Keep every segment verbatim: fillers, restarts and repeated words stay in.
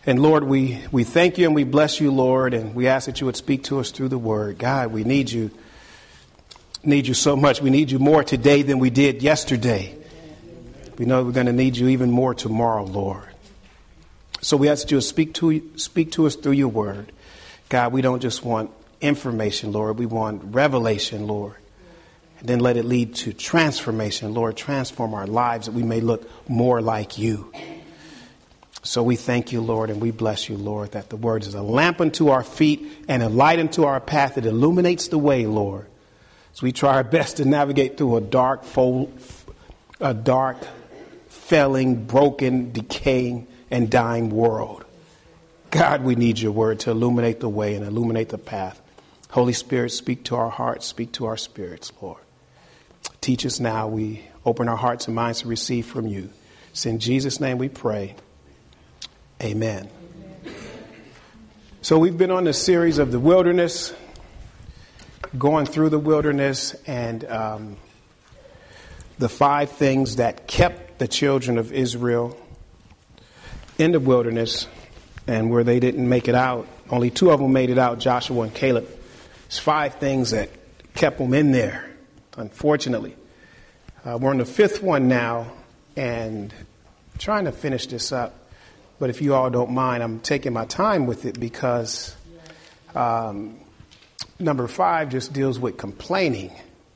And Lord, we, we thank you and we bless you, Lord, and we ask that you would speak to us through the word. God, we need you, need you so much. We need you more today than we did yesterday. We know we're going to need you even more tomorrow, Lord. So we ask that you would speak to, speak to us through your word. God, we don't just want information, Lord. We want revelation, Lord. And then let it lead to transformation. Lord, transform our lives that we may look more like you. So we thank you, Lord, and we bless you, Lord, that the word is a lamp unto our feet and a light unto our path. It illuminates the way, Lord. So we try our best to navigate through a dark, fold, a dark, failing, broken, decaying, and dying world. God, we need your word to illuminate the way and illuminate the path. Holy Spirit, speak to our hearts, speak to our spirits, Lord. Teach us now. We open our hearts and minds to receive from you. It's in Jesus' name we pray. Amen. Amen. So we've been on this series of the wilderness, going through the wilderness, and um, the five things that kept the children of Israel in the wilderness, and where they didn't make it out. Only two of them made it out, Joshua and Caleb. It's five things that kept them in there, unfortunately. Uh, we're on the fifth one now, and trying to finish this up. But if you all don't mind, I'm taking my time with it because um, number five just deals with complaining.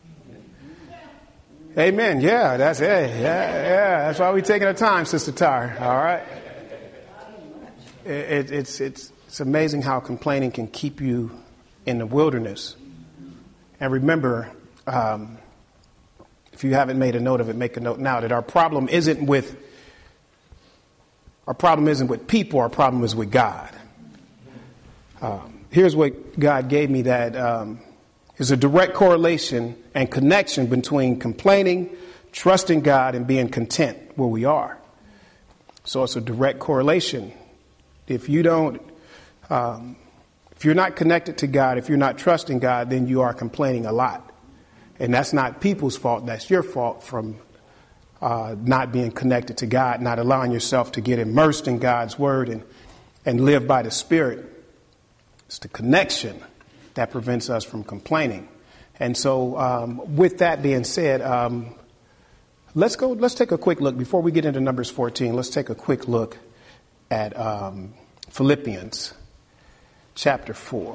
Amen. Yeah, that's it. Yeah, yeah. That's why we're taking our time, Sister Tar. All right. It, it, it's it's it's amazing how complaining can keep you in the wilderness. And remember, um, if you haven't made a note of it, make a note now that our problem isn't with Our problem isn't with people. Our problem is with God. Um, here's what God gave me that um, is a direct correlation and connection between complaining, trusting God, and being content where we are. So it's a direct correlation. If you don't, um, if you're not connected to God, if you're not trusting God, then you are complaining a lot. And that's not people's fault. That's your fault from Uh, not being connected to God, not allowing yourself to get immersed in God's word and, and live by the Spirit. It's the connection that prevents us from complaining. And so um, with that being said, um, let's go, let's take a quick look before we get into Numbers fourteen. Let's take a quick look at um, Philippians chapter four,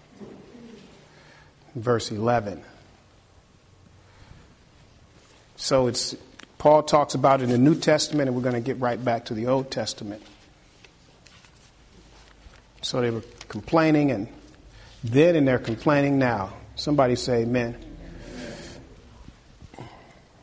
verse eleven. So it's Paul talks about it in the New Testament, and we're going to get right back to the Old Testament. So they were complaining, and then and they're complaining now. Somebody say amen. Amen.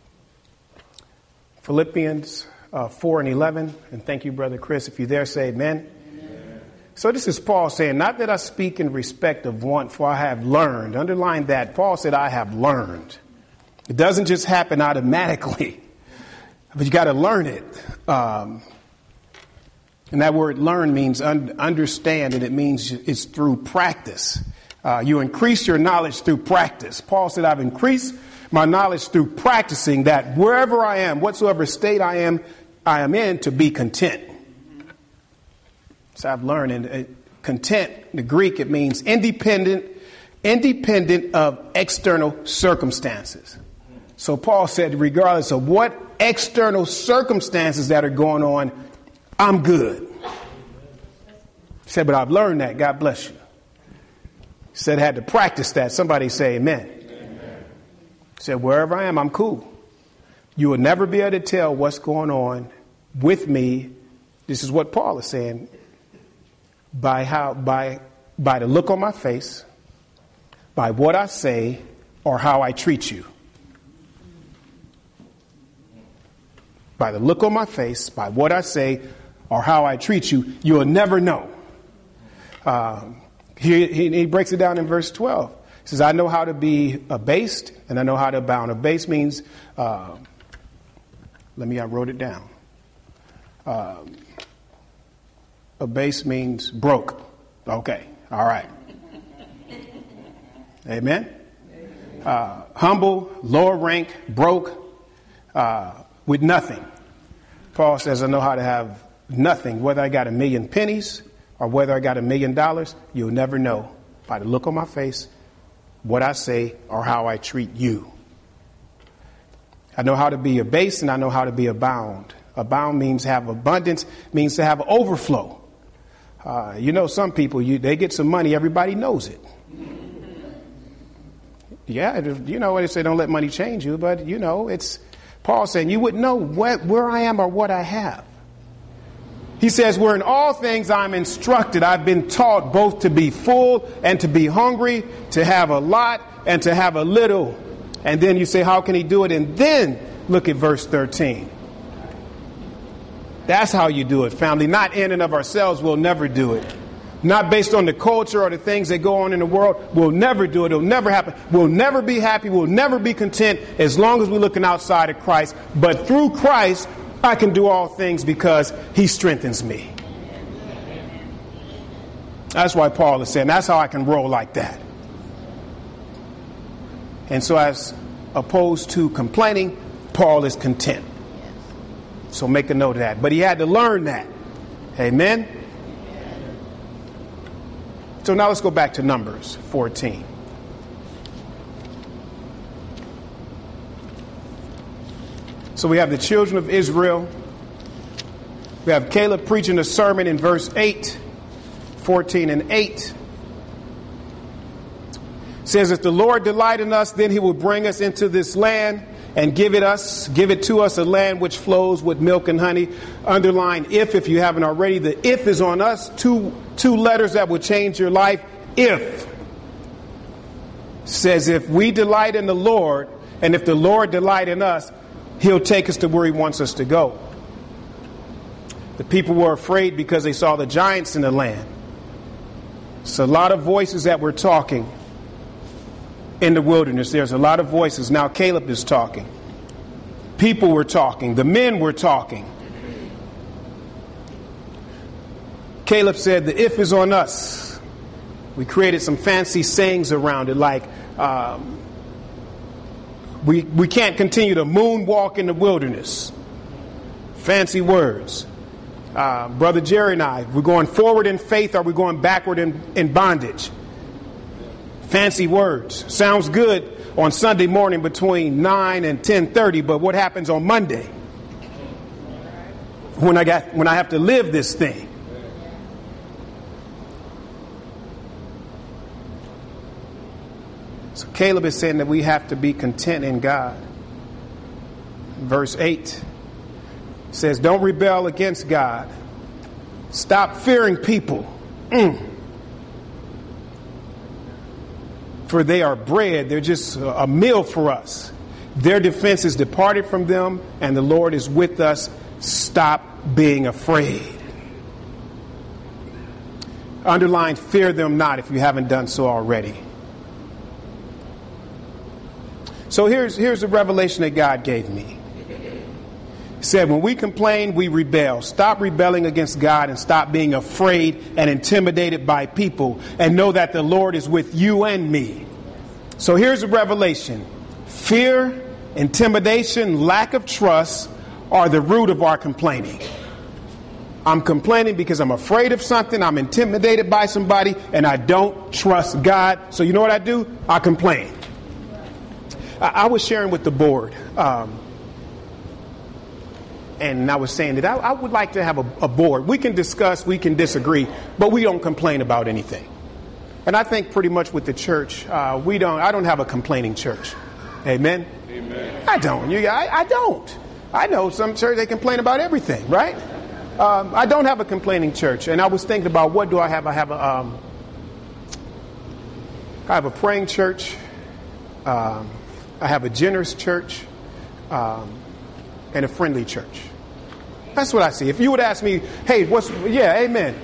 Philippians uh, four and eleven. And thank you, Brother Chris. If you're there, say amen. Amen. So this is Paul saying, not that I speak in respect of want, for I have learned. Underline that. Paul said, I have learned. It doesn't just happen automatically. But you got to learn it. Um, and that word learn means un- understand, and it means it's through practice. Uh, you increase your knowledge through practice. Paul said, I've increased my knowledge through practicing that wherever I am, whatsoever state I am, I am in, to be content. So I've learned, and uh, content, the Greek, it means independent, independent of external circumstances. So Paul said, regardless of what external circumstances that are going on, I'm good. He said, but I've learned that. God bless you. He said, I had to practice that. Somebody say amen. Amen. He said, wherever I am, I'm cool. You will never be able to tell what's going on with me. This is what Paul is saying. By how, by, by the look on my face, by what I say, or how I treat you. By the look on my face, by what I say, or how I treat you, you will never know. Um, he, he, he breaks it down in verse twelve. He says, I know how to be abased, and I know how to abound. Abased means, uh, let me, I wrote it down. Um, abased means broke. Okay, all right. Amen? Uh, humble, lower rank, broke, uh, with nothing. Paul says, I know how to have Nothing. Whether I got a million pennies or whether I got a million dollars, you'll never know by the look on my face, what I say, or how I treat you. I know how to be abased and I know how to be abound. Abound means have abundance, means to have overflow. Uh, you know, some people, you, they get some money, everybody knows it. Yeah, you know, they say don't let money change you, but, you know, it's Paul saying you wouldn't know where, where I am or what I have. He says, where in all things I'm instructed, I've been taught both to be full and to be hungry, to have a lot and to have a little. And then you say, how can he do it? And then look at verse thirteen. That's how you do it, family. Not in and of ourselves. We'll never do it. Not based on the culture or the things that go on in the world. We'll never do it. It'll never happen. We'll never be happy. We'll never be content as long as we're looking outside of Christ. But through Christ, I can do all things because he strengthens me. That's why Paul is saying that's how I can roll like that. And so as opposed to complaining, Paul is content. So make a note of that. But he had to learn that. Amen. So now let's go back to Numbers fourteen. So we have the children of Israel. We have Caleb preaching a sermon in verse eight, fourteen and eight. It says, if the Lord delight in us, then he will bring us into this land and give it us, give it to us, a land which flows with milk and honey. Underline if, if you haven't already. The if is on us. Two, two letters that will change your life. If. Says if we delight in the Lord, and if the Lord delight in us, he'll take us to where he wants us to go. The people were afraid because they saw the giants in the land. It's a lot of voices that were talking in the wilderness. There's a lot of voices. Now Caleb is talking. People were talking. The men were talking. Caleb said, the if is on us. We created some fancy sayings around it, like um, we, we can't continue to moonwalk in the wilderness. Fancy words. Uh, Brother Jerry and I, we're going forward in faith or we're going backward in, in bondage. Fancy words. Sounds good on Sunday morning between nine and ten thirty, but what happens on Monday when I got when I have to live this thing? So Caleb is saying that we have to be content in God. Verse eight says, don't rebel against God. Stop fearing people. Mm. For they are bread. They're just a meal for us. Their defense is departed from them, and the Lord is with us. Stop being afraid. Underline, fear them not if you haven't done so already. So here's, here's the revelation that God gave me. He said, when we complain, we rebel. Stop rebelling against God and stop being afraid and intimidated by people, and know that the Lord is with you and me. So here's the revelation. Fear, intimidation, lack of trust are the root of our complaining. I'm complaining because I'm afraid of something. I'm intimidated by somebody and I don't trust God. So you know what I do? I complain. I, I was sharing with the board. Um, And I was saying that I, I would like to have a, a board. We can discuss, we can disagree, but we don't complain about anything. And I think pretty much with the church, uh, we don't. I don't have a complaining church. Amen. Amen. I don't. You, I, I don't. I know some church they complain about everything, right? Um, I don't have a complaining church. And I was thinking about what do I have? I have a. Um, I have a praying church. Um, I have a generous church. Um, and a friendly church. That's what I see. If you would ask me, hey, what's, yeah, amen.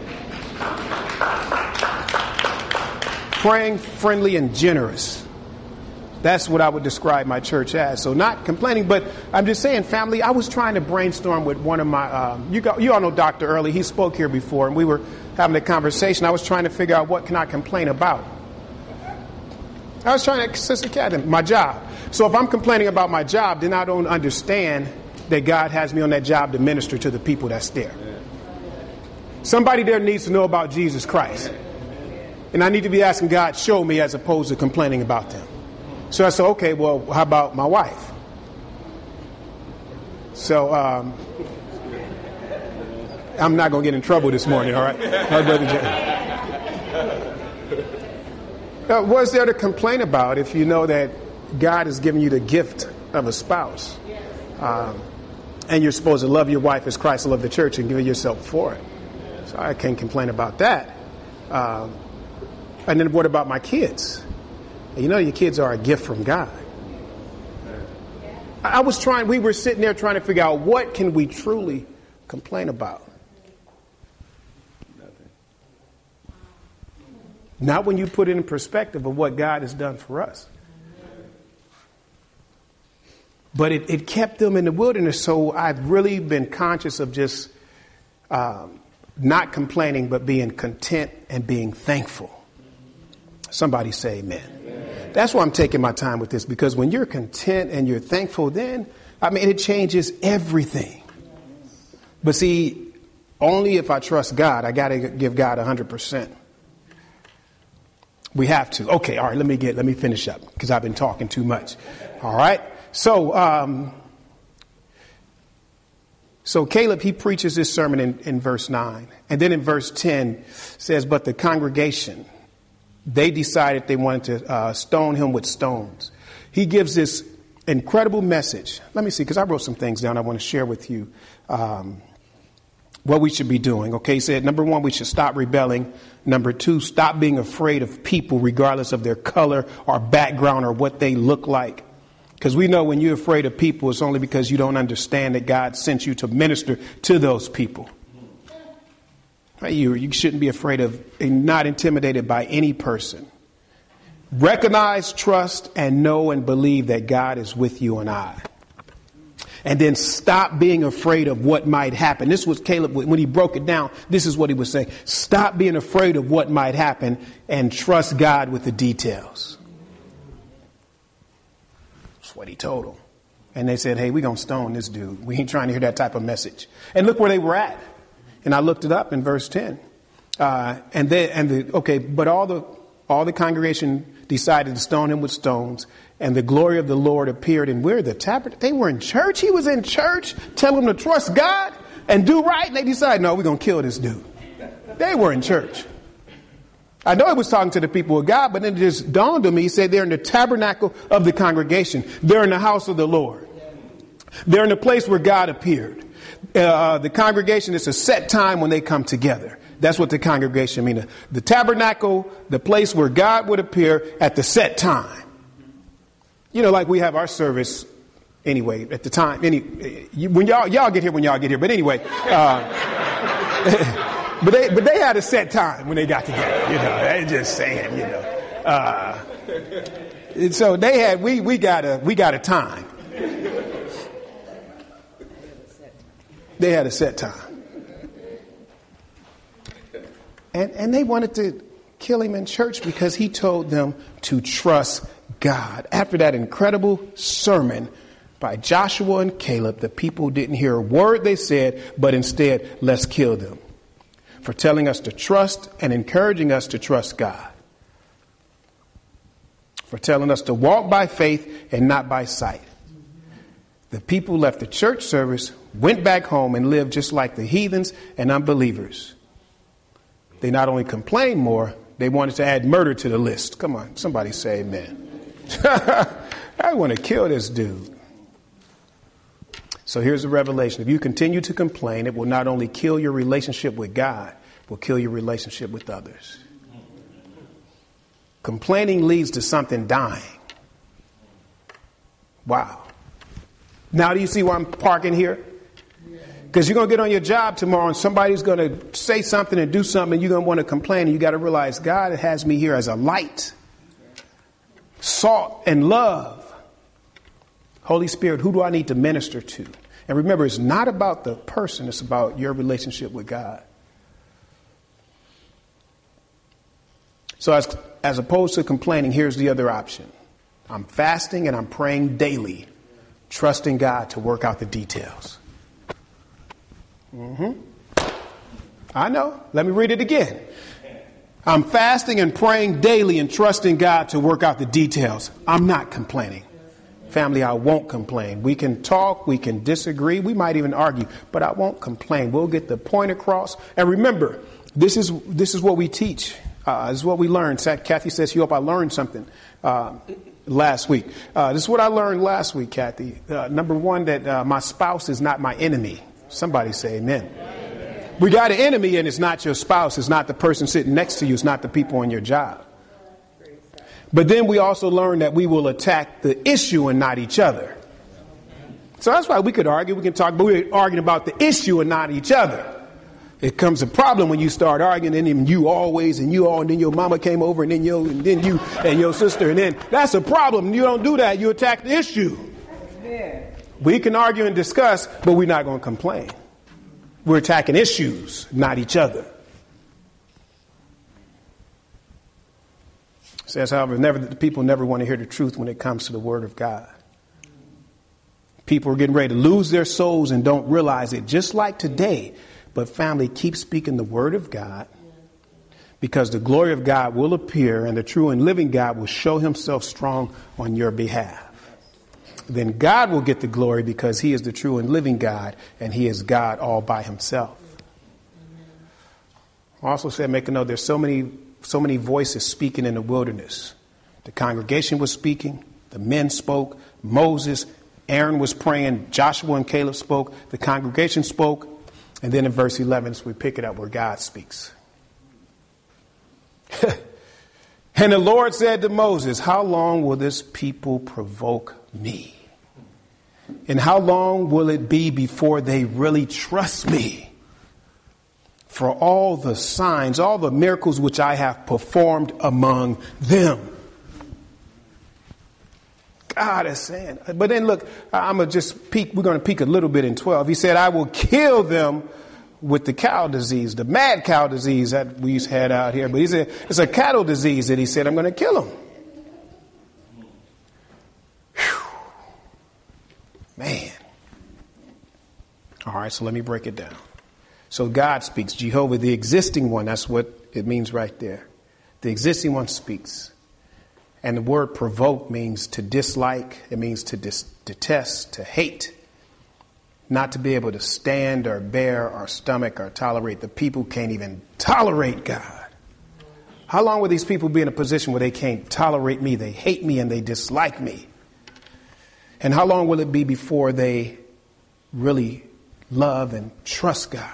Praying, friendly, and generous. That's what I would describe my church as. So not complaining, but I'm just saying, family, I was trying to brainstorm with one of my, um, you, got, you all know Doctor Early. He spoke here before, and we were having a conversation. I was trying to figure out what can I complain about. I was trying to, Sister Catherine, my job. So if I'm complaining about my job, then I don't understand that God has me on that job to minister to the people that's there. Somebody there needs to know about Jesus Christ. And I need to be asking God, show me, as opposed to complaining about them. So I said, okay, well, how about my wife? So um, I'm not going to get in trouble this morning, all right? My brother Jay. Uh, what's there to complain about if you know that God has given you the gift of a spouse? Um, and you're supposed to love your wife as Christ loved the church and give yourself for it. So I can't complain about that. Um, and then what about my kids? You know, your kids are a gift from God. I was trying, we were sitting there trying to figure out, what can we truly complain about? Nothing. Not when you put it in perspective of what God has done for us. But it, it kept them in the wilderness, so I've really been conscious of just um, not complaining, but being content and being thankful. Somebody say amen. Amen. That's why I'm taking my time with this, because when you're content and you're thankful, then, I mean, it changes everything. But see, only if I trust God, I got to give God one hundred percent. We have to. Okay, all right, let me get, let me finish up, because I've been talking too much. All right. So, um, so Caleb, he preaches this sermon in, in verse nine. And then in verse ten says, but the congregation, they decided they wanted to uh, stone him with stones. He gives this incredible message. Let me see, because I wrote some things down I want to share with you um, what we should be doing. Okay, he said, number one, we should stop rebelling. Number two, stop being afraid of people regardless of their color or background or what they look like. Because we know when you're afraid of people, it's only because you don't understand that God sent you to minister to those people. Right? You, you shouldn't be afraid of and not intimidated by any person. Recognize, trust, and know and believe that God is with you and I. And then stop being afraid of what might happen. This was Caleb, when he broke it down, this is what he was saying. Stop being afraid of what might happen and trust God with the details. That's what he told them. And they said, hey, we're going to stone this dude. We ain't trying to hear that type of message. And look where they were at. And I looked it up in verse ten. Uh, and they, and the, okay, but all the, all the congregation decided to stone him with stones. And the glory of the Lord appeared. And we're the tabernacle. They were in church. He was in church. Tell them to trust God and do right. And they decided, no, we're going to kill this dude. They were in church. I know he was talking to the people of God, but then it just dawned on me. He said they're in the tabernacle of the congregation. They're in the house of the Lord. They're in the place where God appeared. Uh, the congregation is a set time when they come together. That's what the congregation means. The tabernacle, the place where God would appear at the set time. You know, like we have our service anyway at the time. Any when y'all y'all get here when y'all get here. But anyway, uh, but they but they had a set time when they got together. You know, they just saying. You know, uh, and so they had we we got a we got a time. They had a set time. And and they wanted to kill him in church because he told them to trust God. After that incredible sermon by Joshua and Caleb, the people didn't hear a word they said, but instead, let's kill them for telling us to trust and encouraging us to trust God. For telling us to walk by faith and not by sight. The people left the church service, went back home, and lived just like the heathens and unbelievers. They not only complained more, they wanted to add murder to the list. Come on, somebody say amen. I want to kill this dude. So here's the revelation. If you continue to complain, it will not only kill your relationship with God, it will kill your relationship with others. Complaining leads to something dying. Wow. Now do you see why I'm parking here? Because you're going to get on your job tomorrow and somebody's going to say something and do something and you're going to want to complain. And you got to realize God has me here as a light, salt, and love. Holy Spirit, who do I need to minister to? And remember, it's not about the person. It's about your relationship with God. So as, as opposed to complaining, here's the other option. I'm fasting and I'm praying daily, trusting God to work out the details. Mm-hmm. I know. Let me read it again. I'm fasting and praying daily and trusting God to work out the details. I'm not complaining. Family, I won't complain. We can talk, we can disagree, we might even argue, but I won't complain. We'll get the point across. And remember, this is this is what we teach. Uh, this is what we learned. Kathy says, you hope I learned something uh, last week. Uh, this is what I learned last week, Kathy. Uh, number one, that uh, my spouse is not my enemy. Somebody say amen. Amen. We got an enemy, and it's not your spouse. It's not the person sitting next to you. It's not the people on your job. But then we also learn that we will attack the issue and not each other. So that's why we could argue. We can talk, but we're arguing about the issue and not each other. It comes a problem when you start arguing, and then you always, and you all, and then your mama came over, and then you, and then you, and your sister, and then that's a problem. You don't do that. You attack the issue. Yeah. We can argue and discuss, but we're not going to complain. We're attacking issues, not each other. It says, however, never, the people never want to hear the truth when it comes to the word of God. People are getting ready to lose their souls and don't realize it, just like today. But family, keep speaking the word of God, because the glory of God will appear and the true and living God will show himself strong on your behalf. Then God will get the glory because he is the true and living God, and he is God all by himself. I also said, make a note, there's so many, so many voices speaking in the wilderness. The congregation was speaking. The men spoke. Moses, Aaron was praying. Joshua and Caleb spoke. The congregation spoke. And then in verse eleven, we pick it up where God speaks. And the Lord said to Moses, how long will this people provoke me? And how long will it be before they really trust me? For all the signs, all the miracles which I have performed among them. God is saying, but then look, I'm going to just peek, we're going to peek a little bit in twelve. He said, I will kill them with the cow disease, the mad cow disease that we had out here. But he said, it's a cattle disease that he said, I'm going to kill them. Whew. Man. All right, so let me break it down. So God speaks, Jehovah, the existing one. That's what it means right there. The existing one speaks. And the word provoke means to dislike. It means to dis- detest, to hate, not to be able to stand or bear or stomach or tolerate. The people can't even tolerate God. How long will these people be in a position where they can't tolerate me? They hate me and they dislike me. And how long will it be before they really love and trust God?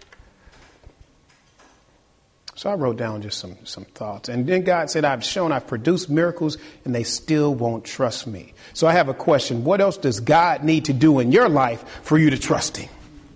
So I wrote down just some, some thoughts. And then God said, I've shown, I've produced miracles, and they still won't trust me. So I have a question. What else does God need to do in your life for you to trust him?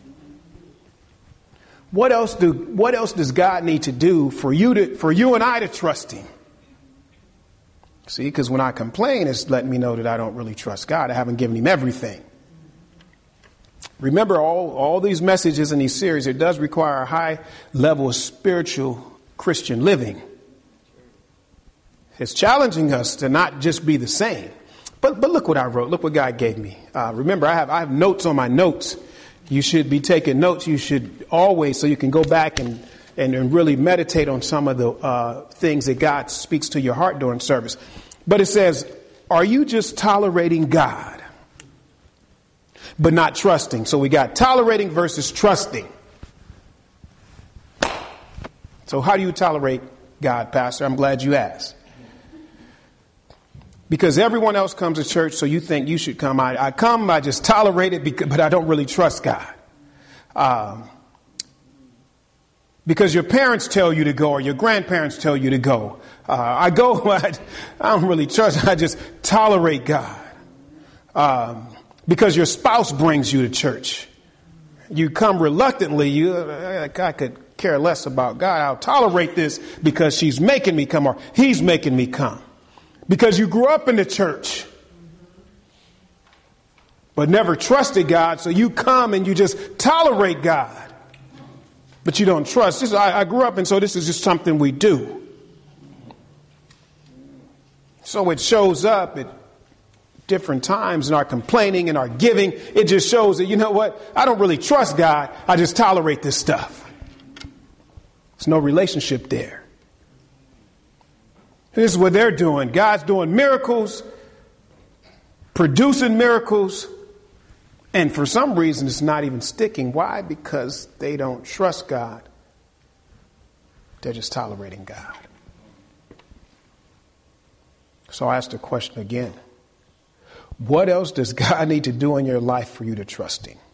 What else do, what else does God need to do for you to, for you and I to trust him? See, because when I complain, it's letting me know that I don't really trust God. I haven't given him everything. Remember, all, all these messages in these series, it does require a high level of spiritual Christian living. It's challenging us to not just be the same. But but look what I wrote. Look what God gave me. Uh, remember, I have I have notes on my notes. You should be taking notes. You should always, so you can go back and, and, and really meditate on some of the uh, things that God speaks to your heart during service. But it says, are you just tolerating God, but not trusting? So we got tolerating versus trusting. So how do you tolerate God, Pastor? I'm glad you asked. Because everyone else comes to church, so you think you should come. I, I come, I just tolerate it, because, but I don't really trust God. Um, because your parents tell you to go, or your grandparents tell you to go. Uh, I go, I, I don't really trust, I just tolerate God. Um, because your spouse brings you to church. You come reluctantly. You, I could care less about God. I'll tolerate this because she's making me come, or he's making me come. Because you grew up in the church, but never trusted God, so you come and you just tolerate God, but you don't trust. This, I, I grew up, and so this is just something we do. So it shows up at different times in our complaining and our giving. It just shows that, you know what? I don't really trust God. I just tolerate this stuff. There's no relationship there. This is what they're doing. God's doing miracles, producing miracles, and for some reason it's not even sticking. Why? Because they don't trust God. They're just tolerating God. So I ask the question again. What else does God need to do in your life for you to trust him?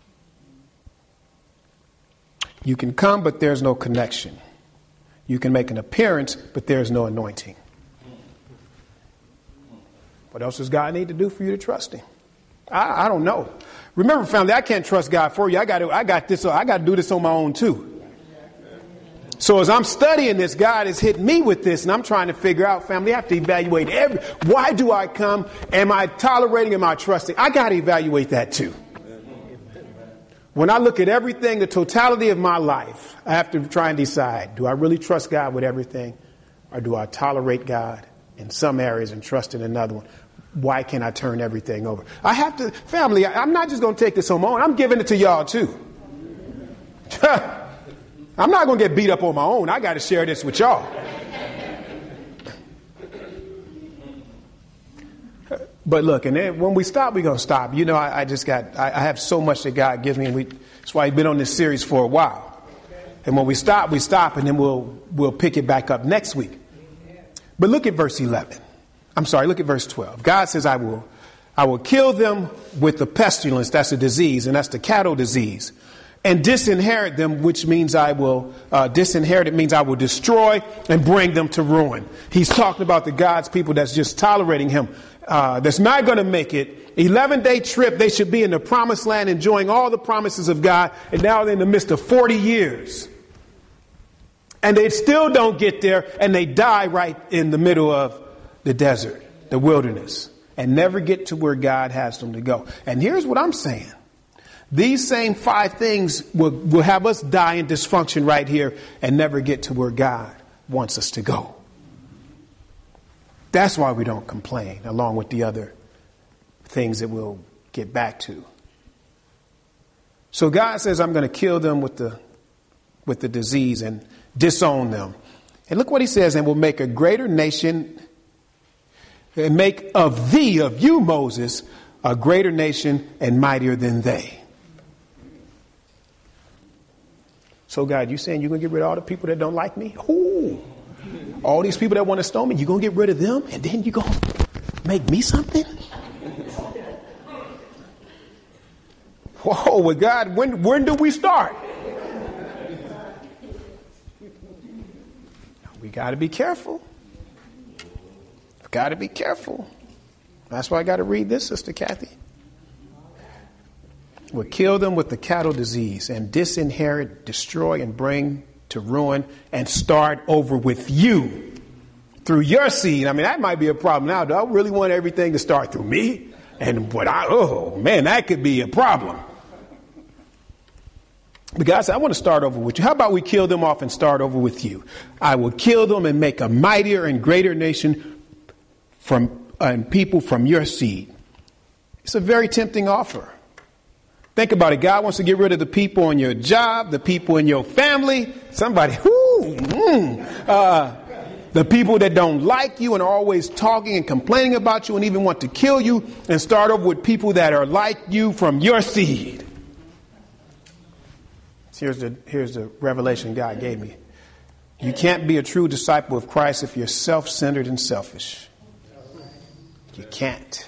You can come, but there's no connection. You can make an appearance, but there's no anointing. What else does God need to do for you to trust him? I, I don't know. Remember, family, I can't trust God for you. I got to, I got this. I got to do this on my own too. So as I'm studying this, God has hit me with this, and I'm trying to figure out, family, I have to evaluate every, why do I come? Am I tolerating? Am I trusting? I got to evaluate that too. When I look at everything, the totality of my life, I have to try and decide, do I really trust God with everything? Or do I tolerate God in some areas and trust in another one? Why can't I turn everything over? I have to, family, I'm not just going to take this on my own. I'm giving it to y'all too. I'm not going to get beat up on my own. I got to share this with y'all. But look, and then when we stop, we're going to stop. You know, I, I just got, I, I have so much that God gives me. And we, that's why I've been on this series for a while. And when we stop, we stop, and then we'll, we'll pick it back up next week. But look at verse eleven. I'm sorry, look at verse twelve. God says, I will, I will kill them with the pestilence. That's a disease, and that's the cattle disease. And disinherit them, which means I will, uh, disinherit it means I will destroy and bring them to ruin. He's talking about the God's people that's just tolerating him, uh, that's not going to make it. eleven day trip, they should be in the promised land enjoying all the promises of God. And now they're in the midst of forty years. And they still don't get there, and they die right in the middle of the desert, the wilderness, and never get to where God has them to go. And here's what I'm saying. These same five things will, will have us die in dysfunction right here and never get to where God wants us to go. That's why we don't complain, along with the other things that we'll get back to. So God says, I'm going to kill them with the, with the disease and disown them. And look what he says, and will make a greater nation and make of thee, of you, Moses, a greater nation and mightier than they. So God, you saying you're going to get rid of all the people that don't like me? Ooh, all these people that want to stone me, you're going to get rid of them and then you're going to make me something? Whoa, well, God, when, when do we start? We got to be careful. Got to be careful. That's why I got to read this, Sister Kathy. Will kill them with the cattle disease and disinherit, destroy, and bring to ruin and start over with you through your seed. I mean, that might be a problem now. Do I really want everything to start through me? And what I, oh man, that could be a problem. But God said, I want to start over with you. How about we kill them off and start over with you? I will kill them and make a mightier and greater nation from uh, and people from your seed. It's a very tempting offer. Think about it. God wants to get rid of the people in your job, the people in your family, somebody, whoo, mm, uh, the people that don't like you and are always talking and complaining about you and even want to kill you, and start over with people that are like you from your seed. Here's the, here's the revelation God gave me. You can't be a true disciple of Christ if you're self-centered and selfish. You can't.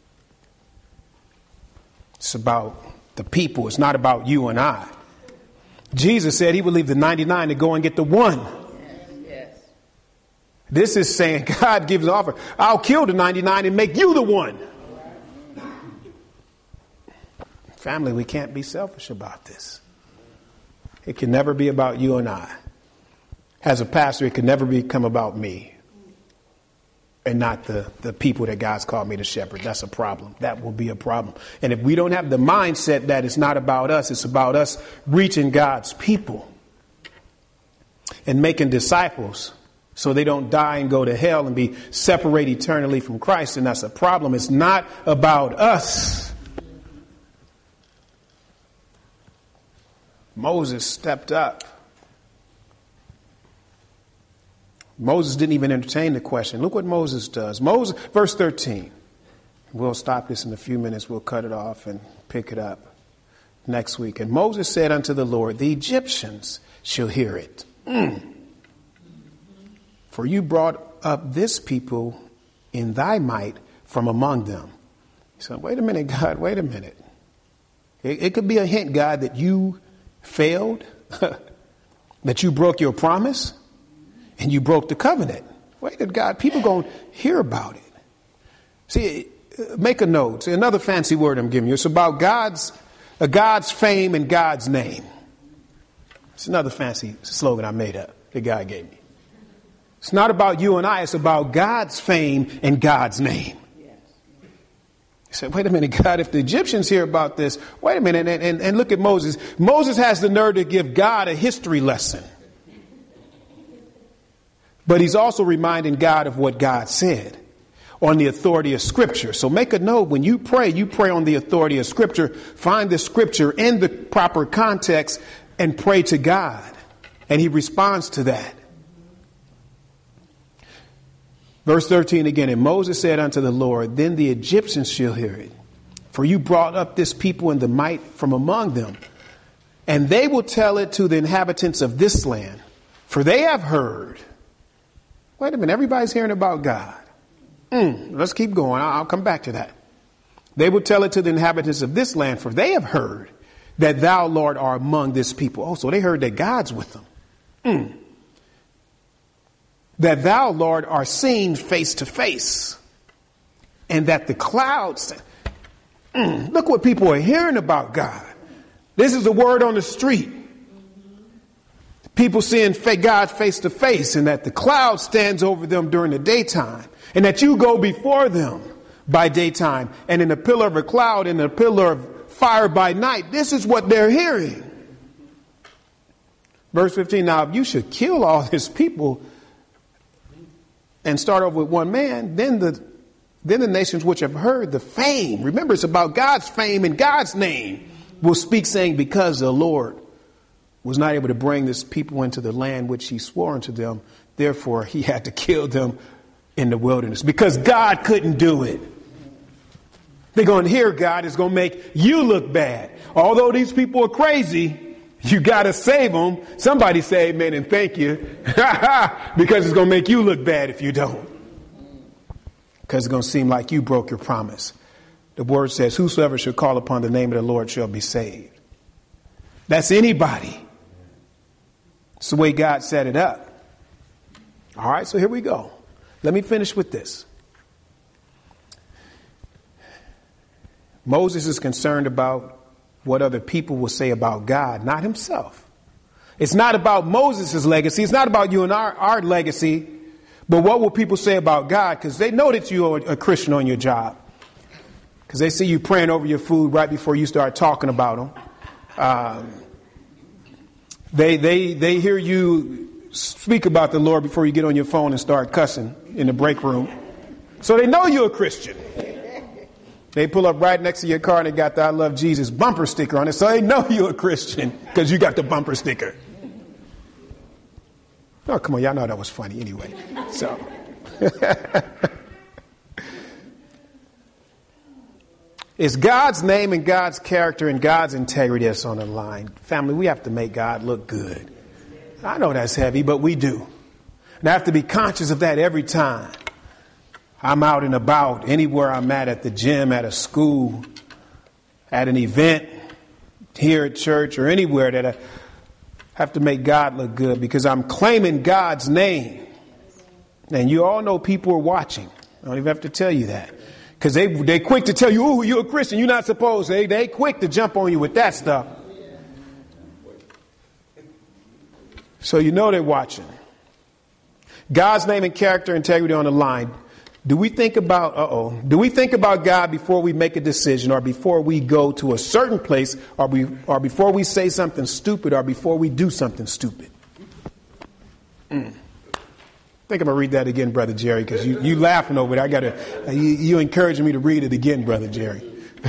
It's about the people. It's not about you and I. Jesus said he would leave the ninety-nine to go and get the one. Yes. This is saying God gives an offer. I'll kill the ninety-nine and make you the one. Family, we can't be selfish about this. It can never be about you and I. As a pastor, it can never become about me and not the, the people that God's called me to shepherd. That's a problem. That will be a problem. And if we don't have the mindset that it's not about us, it's about us reaching God's people and making disciples so they don't die and go to hell and be separated eternally from Christ, and that's a problem. It's not about us. Moses stepped up. Moses didn't even entertain the question. Look what Moses does. Moses, verse thirteen. We'll stop this in a few minutes. We'll cut it off and pick it up next week. And Moses said unto the Lord, the Egyptians shall hear it. Mm. For you brought up this people in thy might from among them. He said, wait a minute, God, wait a minute. It, it could be a hint, God, that you failed, that you broke your promise, and you broke the covenant. Wait a minute, God, people going to hear about it. See, make a note. See, another fancy word I'm giving you. It's about God's, uh, God's fame and God's name. It's another fancy slogan I made up that God gave me. It's not about you and I. It's about God's fame and God's name. He said, wait a minute, God, if the Egyptians hear about this, wait a minute, and, and, and look at Moses. Moses has the nerve to give God a history lesson. But he's also reminding God of what God said on the authority of Scripture. So make a note, when you pray, you pray on the authority of Scripture. Find the Scripture in the proper context and pray to God. And he responds to that. Verse thirteen again, and Moses said unto the Lord, then the Egyptians shall hear it. For you brought up this people in the might from among them. And they will tell it to the inhabitants of this land. For they have heard. Wait a minute, everybody's hearing about God. Mm, let's keep going. I'll, I'll come back to that. They will tell it to the inhabitants of this land. For they have heard that thou, Lord, are among this people. Oh, so they heard that God's with them. Mm. That thou, Lord, are seen face to face, and that the clouds, mm, look what people are hearing about God. This is the word on the street. People seeing God face to face, and that the cloud stands over them during the daytime, and that you go before them by daytime, and in a pillar of a cloud and a pillar of fire by night. This is what they're hearing. Verse fifteen, now if you should kill all this people and start over with one man, then the then the nations which have heard the fame, remember it's about God's fame and God's name, will speak saying, because the Lord was not able to bring this people into the land which he swore unto them, therefore he had to kill them in the wilderness, because God couldn't do it. They're going to hear God is going to make you look bad. Although these people are crazy, you got to save them. Somebody say amen and thank you. Because it's going to make you look bad if you don't. Because it's going to seem like you broke your promise. The word says, whosoever shall call upon the name of the Lord shall be saved. That's anybody. It's the way God set it up. All right, so here we go. Let me finish with this. Moses is concerned about what other people will say about God, not himself. It's not about Moses' legacy. It's not about you and our, our legacy. But what will people say about God? Because they know that you are a Christian on your job. Because they see you praying over your food right before you start talking about them. Um, they, they, they hear you speak about the Lord before you get on your phone and start cussing in the break room. So they know you're a Christian. They pull up right next to your car and they got the I Love Jesus bumper sticker on it. So they know you're a Christian because you got the bumper sticker. Oh, come on. Y'all know that was funny anyway. So it's God's name and God's character and God's integrity that's on the line. Family, we have to make God look good. I know that's heavy, but we do. And I have to be conscious of that every time I'm out and about, anywhere I'm at, at the gym, at a school, at an event, here at church, or anywhere, that I have to make God look good because I'm claiming God's name. And you all know people are watching. I don't even have to tell you that. Because they, they're quick to tell you, oh, you're a Christian. You're not supposed to. They, they quick to jump on you with that stuff. So you know they're watching. God's name and character integrity on the line. Do we think about, uh-oh, do we think about God before we make a decision, or before we go to a certain place, or, we, or before we say something stupid, or before we do something stupid? Mm. I think I'm going to read that again, Brother Jerry, because you, you laughing over it. I got to, you, you encouraging me to read it again, Brother Jerry.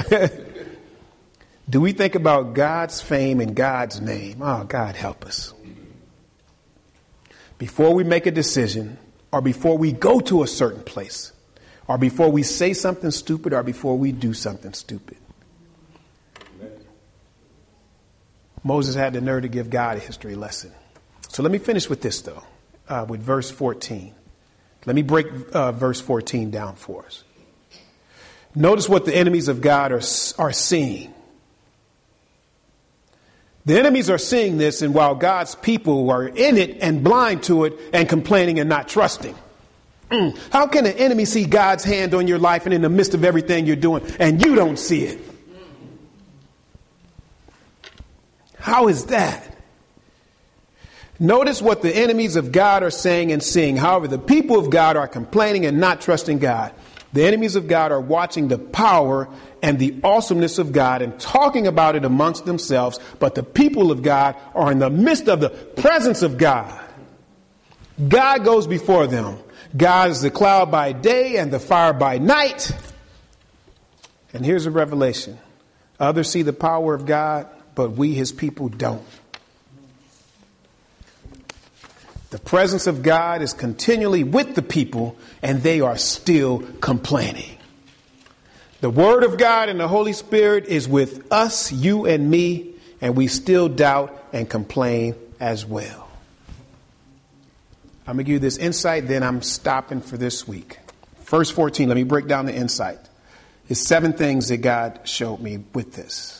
Do we think about God's fame and God's name? Oh, God help us. before we make a decision, or before we go to a certain place, or before we say something stupid, or before we do something stupid. Moses had the nerve to give God a history lesson. So let me finish with this, though, uh, with verse fourteen. Let me break uh, verse fourteen down for us. Notice what the enemies of God are, are seeing. The enemies are seeing this, and while God's people are in it and blind to it and complaining and not trusting. Mm. How can an enemy see God's hand on your life and in the midst of everything you're doing and you don't see it? How is that? Notice what the enemies of God are saying and seeing. However, the people of God are complaining and not trusting God. The enemies of God are watching the power and the awesomeness of God and talking about it amongst themselves. But the people of God are in the midst of the presence of God. God goes before them. God is the cloud by day and the fire by night. And here's a revelation. Others see the power of God, but we, his people, don't. The presence of God is continually with the people, and they are still complaining. The Word of God and the Holy Spirit is with us, you and me, and we still doubt and complain as well. I'm going to give you this insight, then I'm stopping for this week. Verse fourteen, let me break down the insight. It's seven things that God showed me with this.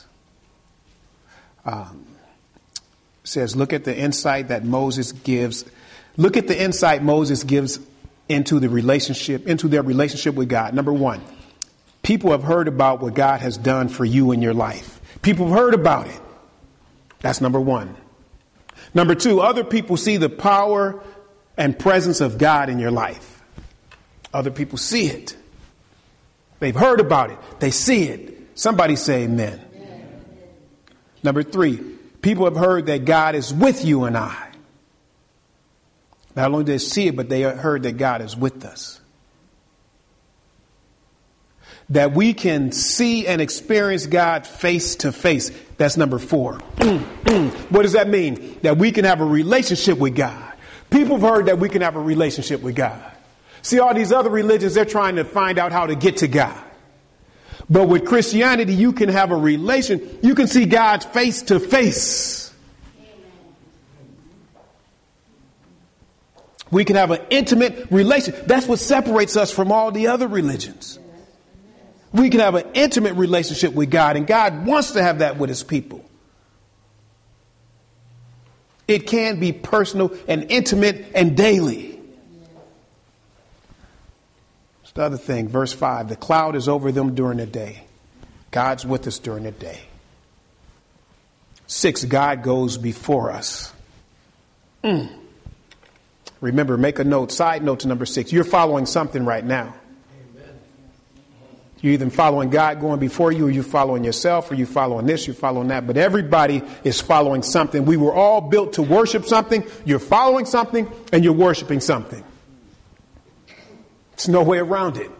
Um, it says, look at the insight that Moses gives. Look at the insight Moses gives into the relationship, into their relationship with God. Number one, people have heard about what God has done for you in your life. People have heard about it. That's number one. Number two, other people see the power and presence of God in your life. Other people see it. They've heard about it. They see it. Somebody say amen. Amen. Number three, people have heard that God is with you and I. Not only did they see it, but they heard that God is with us. That we can see and experience God face to face. That's number four. What does that mean? That we can have a relationship with God. People have heard that we can have a relationship with God. See, all these other religions, they're trying to find out how to get to God. But with Christianity, you can have a relation. You can see God face to face. We can have an intimate relation. That's what separates us from all the other religions. We can have an intimate relationship with God, and God wants to have that with his people. It can be personal and intimate and daily. It's the other thing, verse five, the cloud is over them during the day. God's with us during the day. Six, God goes before us. Mm. Remember, make a note, side note to number six. You're following something right now. Amen. You're either following God going before you, or you're following yourself, or you're following this, you're following that. But everybody is following something. We were all built to worship something. You're following something, and you're worshiping something. There's no way around it.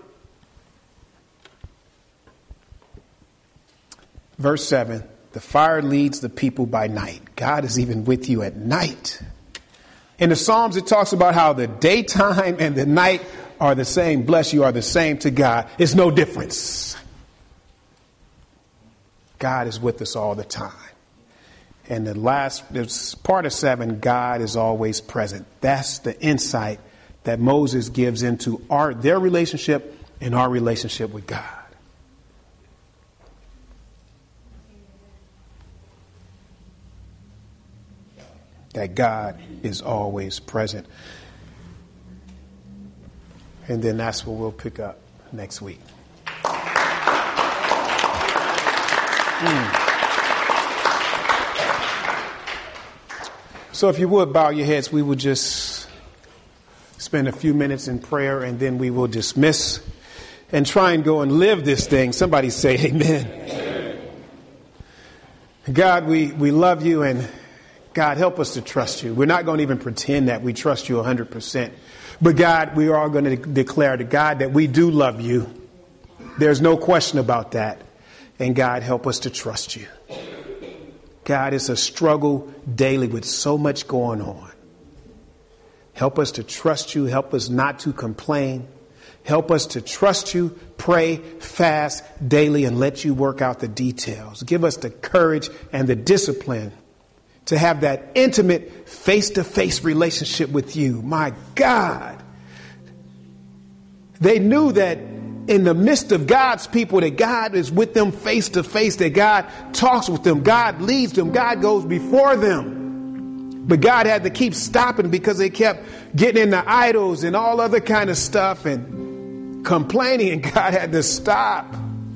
Verse seven, the fire leads the people by night. God is even with you at night. In the Psalms, it talks about how the daytime and the night are the same. Bless you, are the same to God. It's no difference. God is with us all the time. And the last, there's part of seven, God is always present. That's the insight that Moses gives into our their relationship and our relationship with God. That God is always present. And then that's what we'll pick up next week. Mm. So if you would bow your heads, we will just spend a few minutes in prayer, and then we will dismiss and try and go and live this thing. Somebody say amen. Amen. God, we, we love you, and God, help us to trust you. We're not going to even pretend that we trust you one hundred percent. But God, we are all going to de- declare to God that we do love you. There's no question about that. And God, help us to trust you. God, it's a struggle daily with so much going on. Help us to trust you. Help us not to complain. Help us to trust you, pray, fast daily, and let you work out the details. Give us the courage and the discipline to have that intimate face-to-face relationship with you. My God. They knew that in the midst of God's people, that God is with them face-to-face, that God talks with them, God leads them, God goes before them. But God had to keep stopping because they kept getting into idols and all other kind of stuff and complaining, and God had to stop.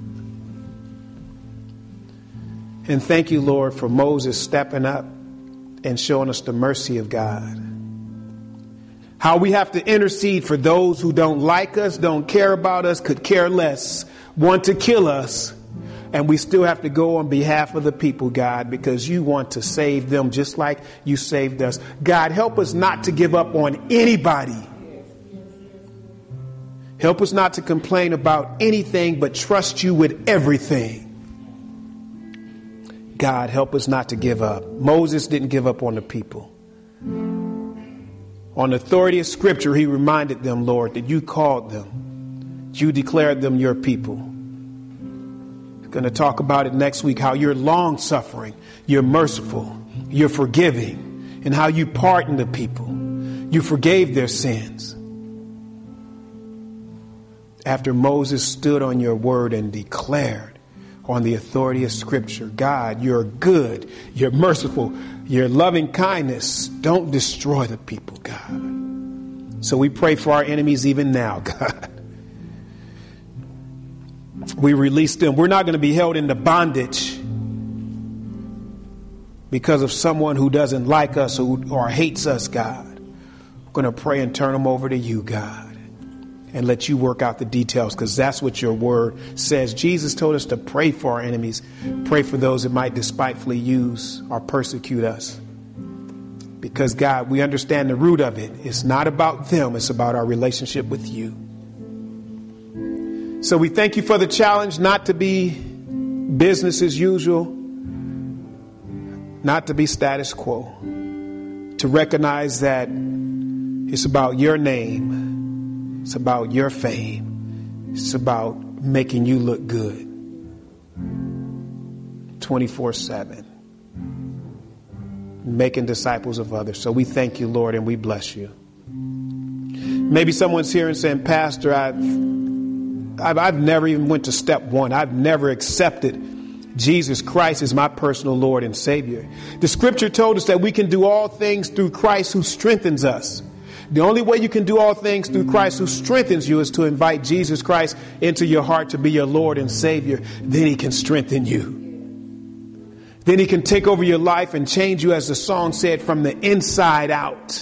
And thank you, Lord, for Moses stepping up and showing us the mercy of God. How we have to intercede for those who don't like us, don't care about us, could care less, want to kill us. And we still have to go on behalf of the people, God, because you want to save them just like you saved us. God, help us not to give up on anybody. Help us not to complain about anything, but trust you with everything. God, help us not to give up. Moses didn't give up on the people. On the authority of Scripture, he reminded them, Lord, that you called them. You declared them your people. We're going to talk about it next week, how you're long-suffering, you're merciful, you're forgiving, and how you pardon the people. You forgave their sins. After Moses stood on your word and declared on the authority of Scripture, God, you're good, you're merciful, your loving kindness, don't destroy the people, God. So we pray for our enemies even now, God. We release them. We're not going to be held into bondage because of someone who doesn't like us or, or hates us, God. We're going to pray and turn them over to you, God, and let you work out the details, because that's what your word says. Jesus told us to pray for our enemies, pray for those that might despitefully use or persecute us. Because, God, we understand the root of it. It's not about them. It's about our relationship with you. So we thank you for the challenge not to be business as usual, not to be status quo, to recognize that it's about your name. It's about your fame. It's about making you look good twenty-four seven. Making disciples of others. So we thank you, Lord, and we bless you. Maybe someone's here and saying, Pastor, I've, I've, I've never even went to step one. I've never accepted Jesus Christ as my personal Lord and Savior. The Scripture told us that we can do all things through Christ who strengthens us. The only way you can do all things through Christ who strengthens you is to invite Jesus Christ into your heart to be your Lord and Savior. Then he can strengthen you. Then he can take over your life and change you, as the song said, from the inside out.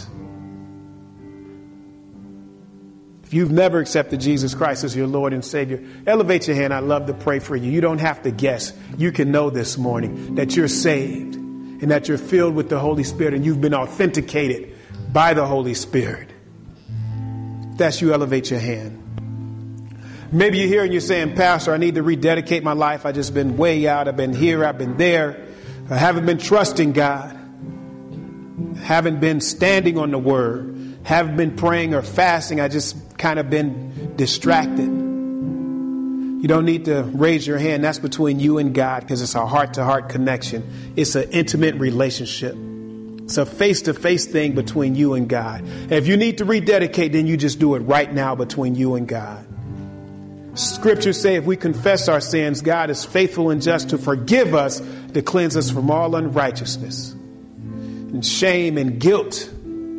If you've never accepted Jesus Christ as your Lord and Savior, elevate your hand. I'd love to pray for you. You don't have to guess. You can know this morning that you're saved and that you're filled with the Holy Spirit and you've been authenticated by the Holy Spirit. If that's you, elevate your hand. Maybe you're here and you're saying, Pastor, I need to rededicate my life. I've just been way out. I've been here. I've been there. I haven't been trusting God. Haven't been standing on the word. Haven't been praying or fasting. I just kind of been distracted. You don't need to raise your hand. That's between you and God, because it's a heart-to-heart connection. It's an intimate relationship. It's a face-to-face thing between you and God. And if you need to rededicate, then you just do it right now between you and God. Scriptures say if we confess our sins, God is faithful and just to forgive us, to cleanse us from all unrighteousness and shame and guilt.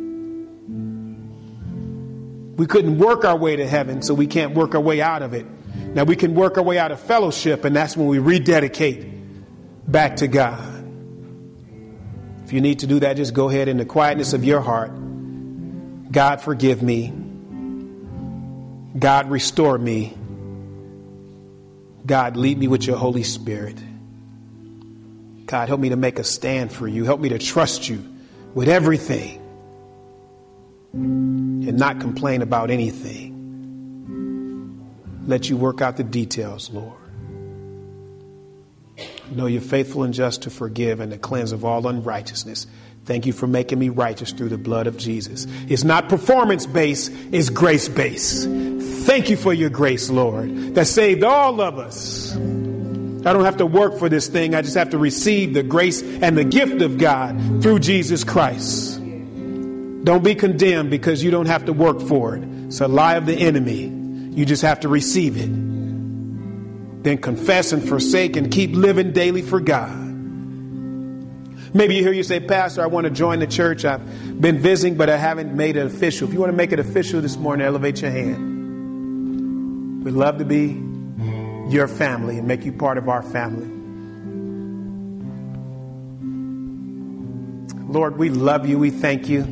We couldn't work our way to heaven, so we can't work our way out of it. Now we can work our way out of fellowship, and that's when we rededicate back to God. If you need to do that, just go ahead in the quietness of your heart. God, forgive me. God, restore me. God, lead me with your Holy Spirit. God, help me to make a stand for you. Help me to trust you with everything and not complain about anything. Let you work out the details, Lord. I know you're faithful and just to forgive and to cleanse of all unrighteousness. Thank you for making me righteous through the blood of Jesus. It's not performance-based, it's grace-based. Thank you for your grace, Lord, that saved all of us. I don't have to work for this thing. I just have to receive the grace and the gift of God through Jesus Christ. Don't be condemned because you don't have to work for it. It's a lie of the enemy. You just have to receive it. Then confess and forsake and keep living daily for God. Maybe you hear you say, Pastor, I want to join the church. I've been visiting, but I haven't made it official. If you want to make it official this morning, elevate your hand. We'd love to be your family and make you part of our family. Lord, we love you. We thank you.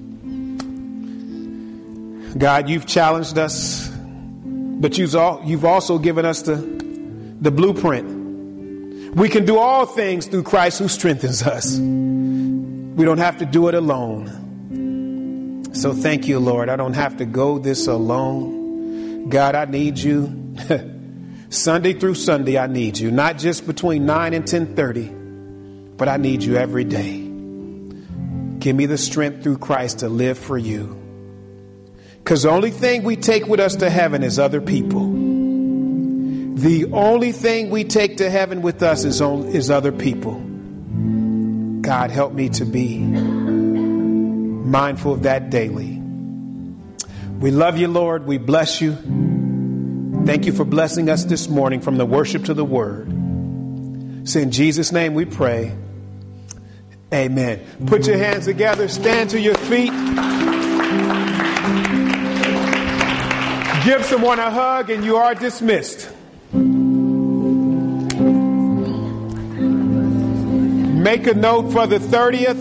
God, you've challenged us, but you've also given us the, the blueprint. We can do all things through Christ who strengthens us. We don't have to do it alone. So thank you, Lord. I don't have to go this alone. God, I need you. Sunday through Sunday, I need you. Not just between nine and ten thirty, but I need you every day. Give me the strength through Christ to live for you. Because the only thing we take with us to heaven is other people. The only thing we take to heaven with us is, on, is other people. God, help me to be mindful of that daily. We love you, Lord. We bless you. Thank you for blessing us this morning from the worship to the word. So in Jesus' name we pray. Amen. Put your hands together. Stand to your feet. Give someone a hug and you are dismissed. Make a note for the thirtieth.